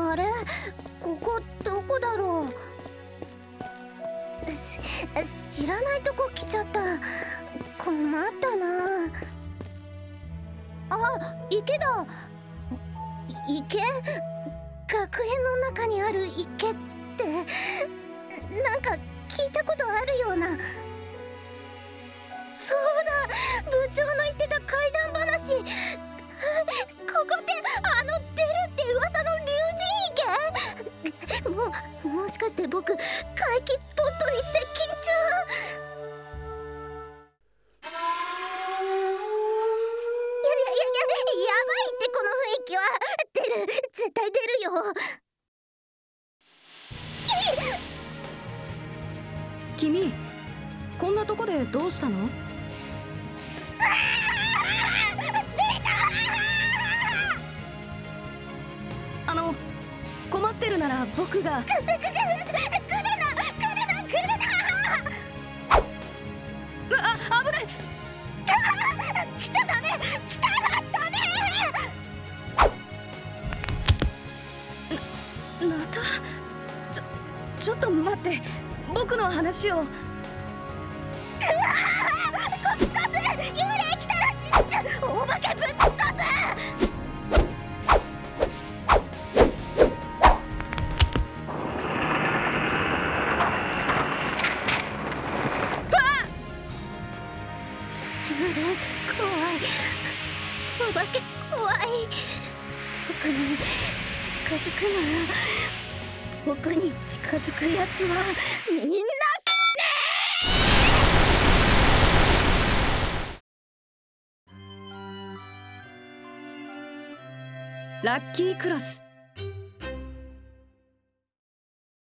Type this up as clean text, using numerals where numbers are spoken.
あれ、ここどこだろう。知らないとこ来ちゃった。困ったな。あ、池だ。池？学園の中にある池ってなんか聞いたことあるような。そうだ、部長の言ってた怪談話。ここって出るって噂の竜神池？もしかして僕怪奇スポットに接近中？やばいってこの雰囲気は。絶対出るよ。 君、こんなとこでどうしたの？困ってるなら僕が。来るな！危ない！来ちゃダメ！来たらダメ！ナタ？ちょっと待って、僕の話を。こっちだぜ！幽霊来たらしい！お化けぶっ飛ばす！怖い。お化け怖い。僕に近づくな。僕に近づくやつはみんなラッキークロス。